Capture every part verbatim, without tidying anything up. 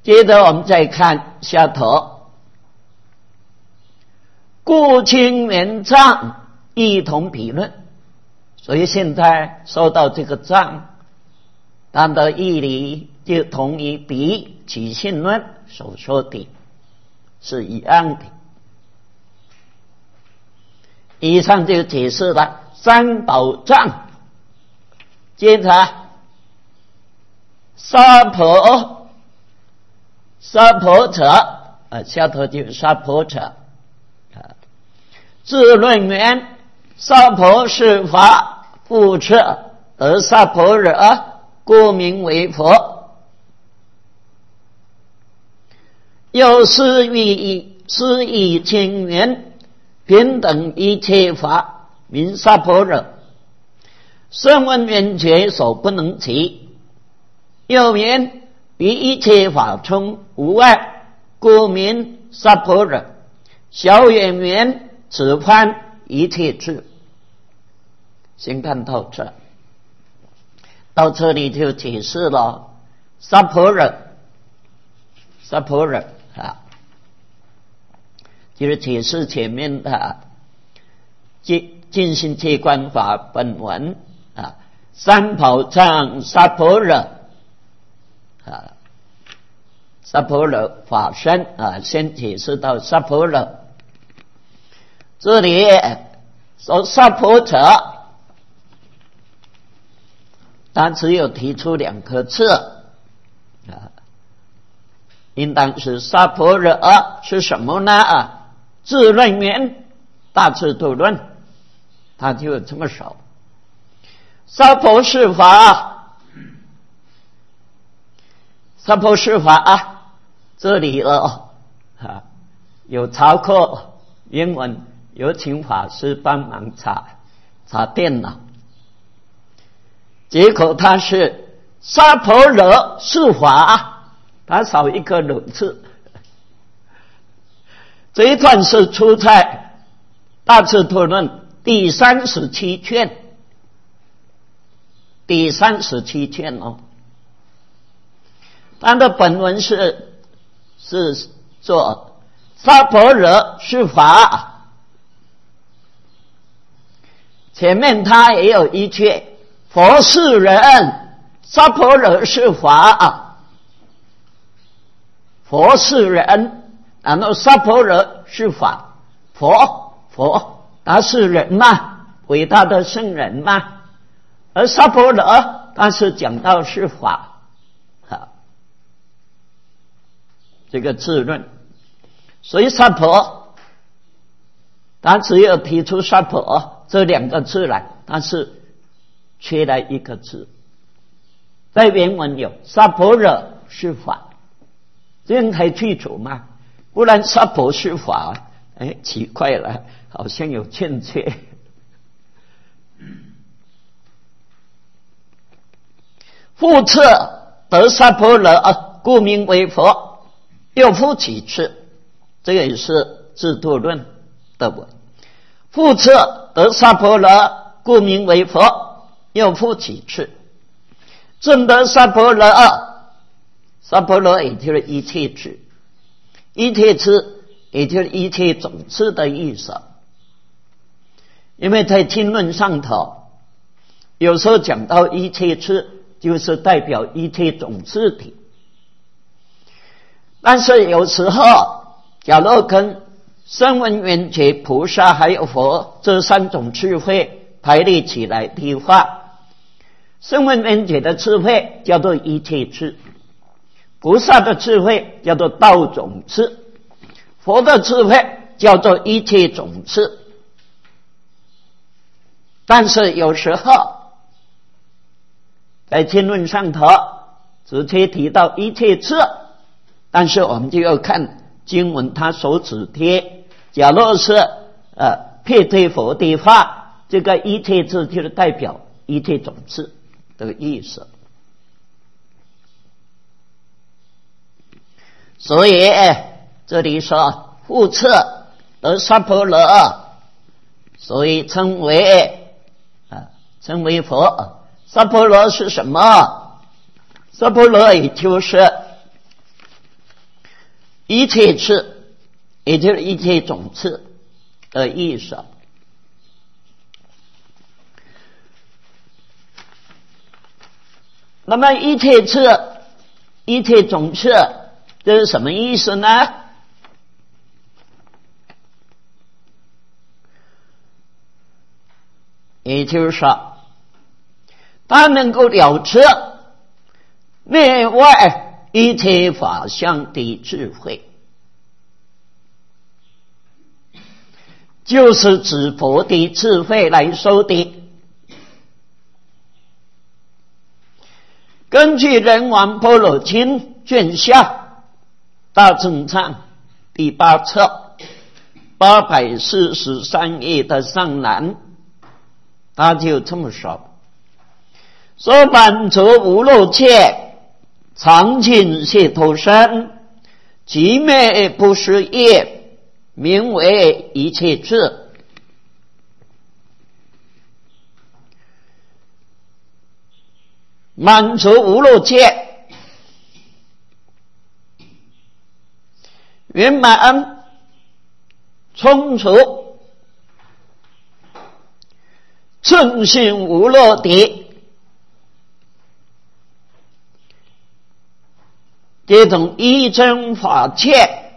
接着我们再看下头，故清圆藏一同比论。所以现在说到这个藏，它的义理就同于比起信论所说的是一样的。以上就解释了三宝藏，接着娑婆娑婆者啊，下头就是娑婆者啊，自论缘娑婆是法，复彻得娑婆惹，故名为佛。又是以是以清圆平等一切法，名娑婆惹。声闻缘觉所不能及，又言于一切法中无碍，故名娑婆惹。小圆圆此番一切智。先看到这，到这里就解释了娑婆惹，娑婆惹啊，就是解释前面的尽尽心切观法本文啊，三宝藏娑婆惹啊，娑婆惹法身啊，先解释到娑婆惹。这里说娑婆者，他只有提出两个字啊，应当是娑婆惹是什么呢？啊，自论缘大智度论，他就这么说。娑婆是法，娑婆是法啊，这里了啊，有查课英文，有请法师帮忙查查电脑。结果他是娑婆惹是法，他少一个惹字。这一段是出在大智度论第三十七卷，第三十七卷哦。它的本文是是做娑婆惹是法，前面他也有一句。佛是人，娑婆惹是法。佛是人，然后娑婆惹是法。佛佛他是人嘛，伟大的圣人嘛，而娑婆惹他是讲到是法啊，这个自论。所以娑婆他只有提出娑婆这两个字来，但是缺了一个字，在原文有娑婆惹是法，这样才清楚嘛，不然娑婆是法，哎，奇怪了，好像有欠缺。复次得娑婆惹，故名为佛。又复其次，这个也是智度论的文。复次得娑婆惹，故名为佛。又复其次，证得娑婆惹，娑婆惹也就是一切智，一切智也就是一切种子的意思。因为在经论上头，有时候讲到一切智，就是代表一切种子体。但是有时候，假如跟声闻缘觉菩萨还有佛这三种智慧排列起来的话，声闻缘觉的智慧叫做一切智，菩萨的智慧叫做道种智，佛的智慧叫做一切种智。但是有时候在经论上头直接提到一切智，但是我们就要看经文它所指的，假若是呃配对佛的话，这个一切智就是代表一切种智的意思。所以这里说复次得娑婆惹，所以称为啊称为佛。娑婆惹是什么？娑婆惹也就是一切次，也就是一切种次的意思。那么一切次、一切种次，这是什么意思呢？也就是说，它能够了知内外一切法相的智慧，就是指佛的智慧来说的。根据《人王般若经》卷下大正藏第八册八百四十三页的上栏，他就这么说：说满足无漏界，常尽解脱身，极灭不实业，名为一切智。满足无漏界，圆满充足正性无漏的这种一真法界，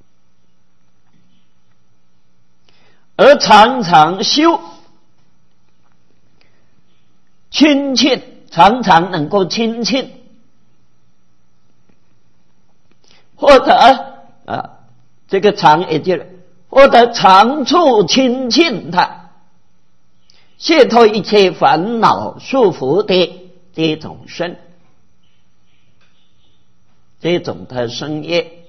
而常常修亲近，常常能够亲近，或者啊，这个常也就是或者常处亲近他，解脱一切烦恼束缚的这种身，这种的身业，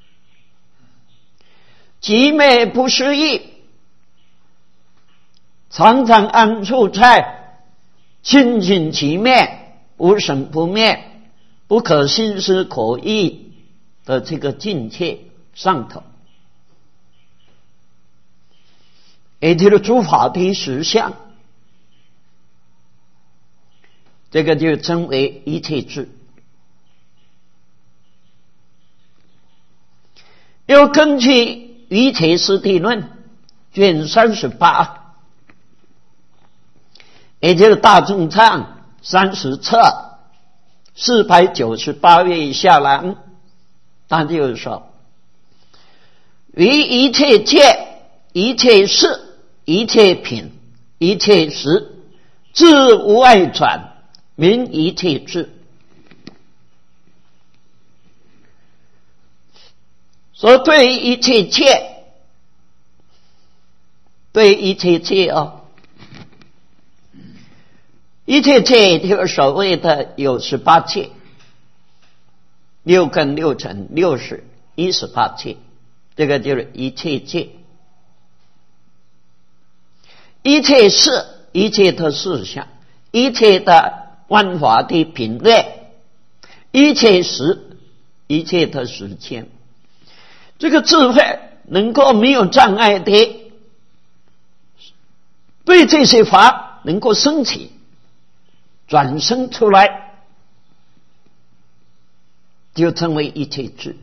极灭不思议，常常安处在清净其灭，无生不灭，不可心思可议的这个境界上头，也就是诸法的实相，这个就称为一切智。又根据《一切实谛论》卷三十八，也就是大正藏三十册四百九十八页下栏，他就是说：于一切界、一切事、一切品、一切时，自无外转，名一切智。说对于一切界，对一切界哦。一切界就是所谓的有十八界，六根六尘六识一十八界，这个就是一切界。一切事，一切的事项，一切的万法的品类，一切时，一切的时间，这个智慧能够没有障碍的对这些法能够升起转生出来，就称为一切智。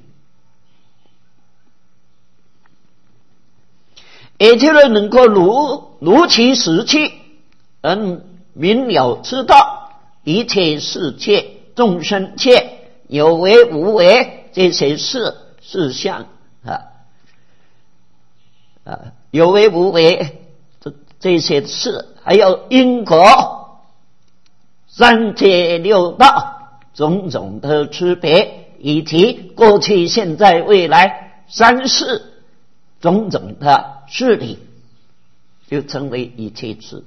也就是能够如如其实际而明了知道一切世界众生界有为无为这些事事项啊啊有为无为这这些事，还有因果三界六道种种的区别，以及过去现在未来三世种种的事理，就称为一切智。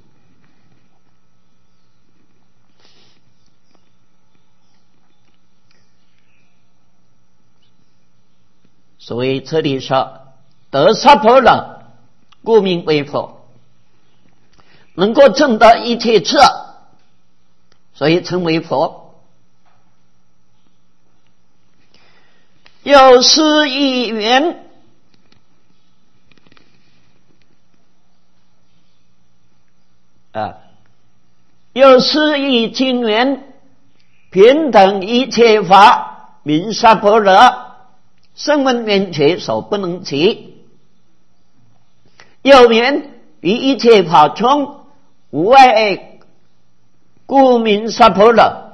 所以这里说得萨婆诃，故名为佛，能够证得一切智，所以称为佛。有失一缘，啊，有失一经缘，平等一切法，名萨婆诃， 声闻缘觉所不能及。有缘于一切法中无碍，故名萨婆勒。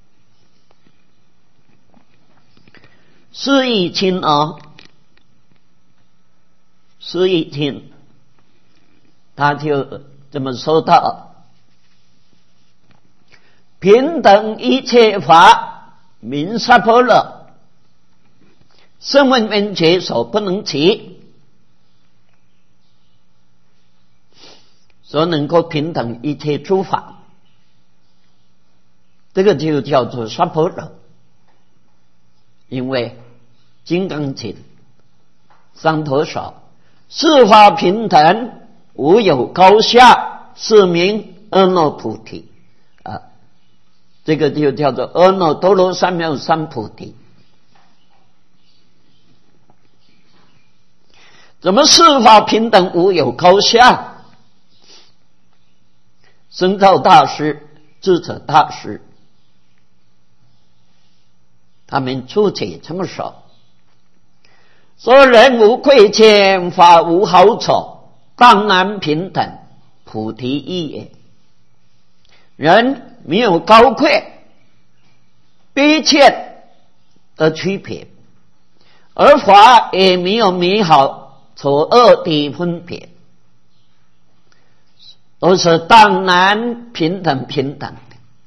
是以亲啊，是以亲，他就这么说道：平等一切法名萨婆勒，声闻缘觉所不能及，所能够平等一切诸法，这个就叫做萨婆勒。因为金刚经上头说，四法平等，无有高下，是名阿耨菩提啊，这个就叫做阿耨多罗三藐三菩提。怎么四法平等，无有高下？僧肇大师、智者大师他们初期这么说：说人无贵贱，法无好丑，当然平等，菩提意也。人没有高贵卑贱的区别，而法也没有美好丑恶的分别，都是当然平等平等的。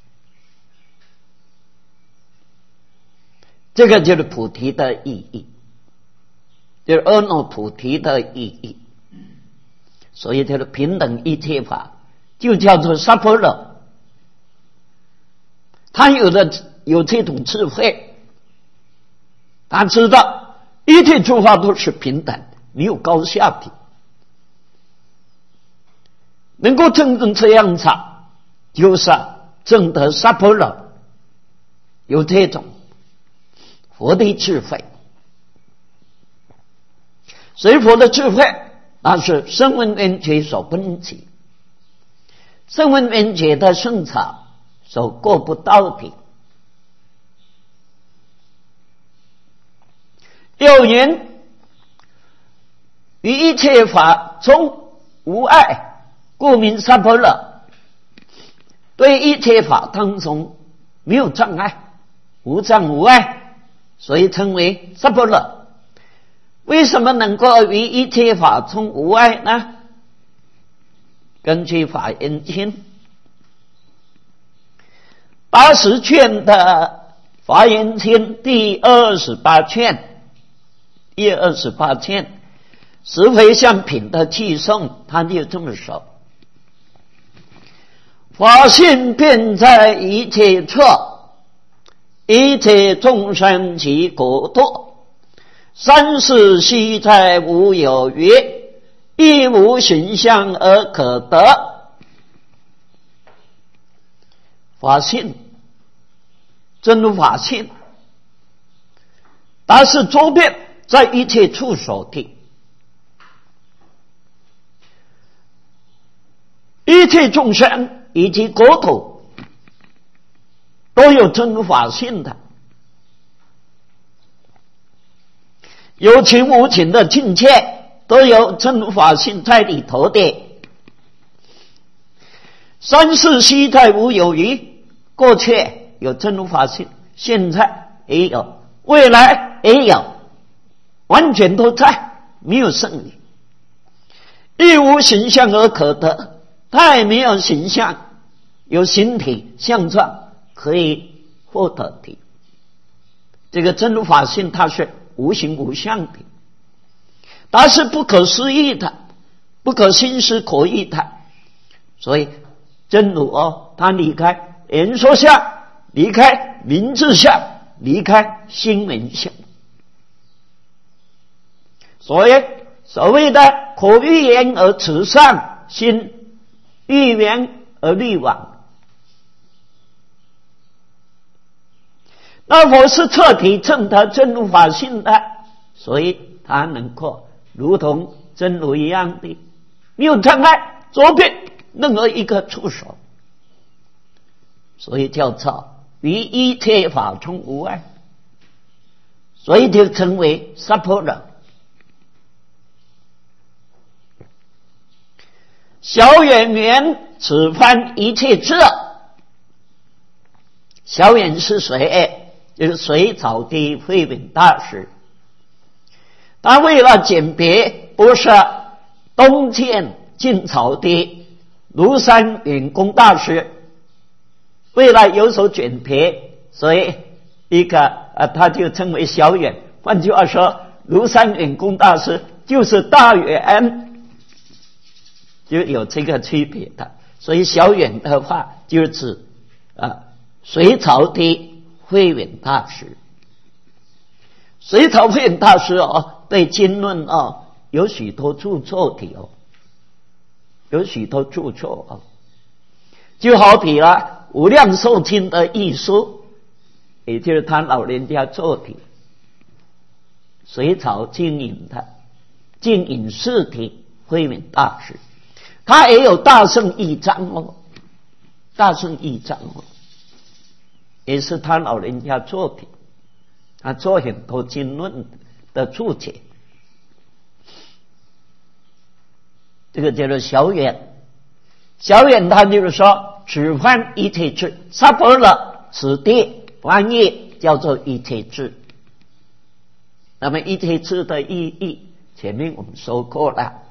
这个就是菩提的意义，就是阿耨菩提的意义。所以叫做平等一切法，就叫做萨婆勒。他有的有这种智慧，他知道一切诸法都是平等，没有高下的，能够真正这样子，就是证得萨婆勒，有这种佛的智慧。所以佛的智慧那是声闻缘觉所不能及，声闻缘觉的圣草所过不到的。有缘于一切法中无碍，故名萨婆勒。对一切法当中没有障碍，无障无碍，所以称为萨婆勒。为什么能够于一切法中无碍呢？根据华严经八十卷的华严经第二十八卷，第二十八卷十回向品的偈颂，他就这么说：法性遍在一切处，一切众生其国土，三世悉在无有余，亦无形象而可得。法性，真如法性，它是周遍在一切处所的，一切众生以及国土都有真如法性的，有情无情的境界都有真如法性在里头的。三世悉在无有余，过去有真如法性，现在也有，未来也有，完全都在，没有剩余。亦无形象而可得，它也没有形象，有形体相状可以获得的。这个真如法性它是无形无相的，它是不可思议的，不可心思可议的。所以真如哦，它离开言说相，离开名字相，离开心闻相。所以所谓的可欲言而辞上心，欲言而虑往，那佛是彻底证得真如法性的，所以他能够如同真如一样的，没有障碍，周遍任何一个处所，所以叫做于一切法中无碍。 所以就称为杀婆人。小远原此番一切智，小远是谁？就是隋朝的慧远大师。他为了鉴别不是东晋晋朝的庐山远公大师，为了有所鉴别，所以一个啊，他就称为小远。换句话说，庐山远公大师就是大远，就有这个区别的。所以小远的话就指啊隋朝的慧远大师。隋朝慧远大师哦，对经论哦有许多著作的哦，有许多著作哦，就好比了无量寿经的译书，也就是他老人家做的。隋朝经营的经营寺的慧远大师，他也有大圣义章哦，大圣义章哦，也是他老人家做的。他做很多经论的注解，这个叫做小远。小远他就是说，此番一切智，杀婆了此地翻译叫做一切智。那么一切智的意义，前面我们说过了。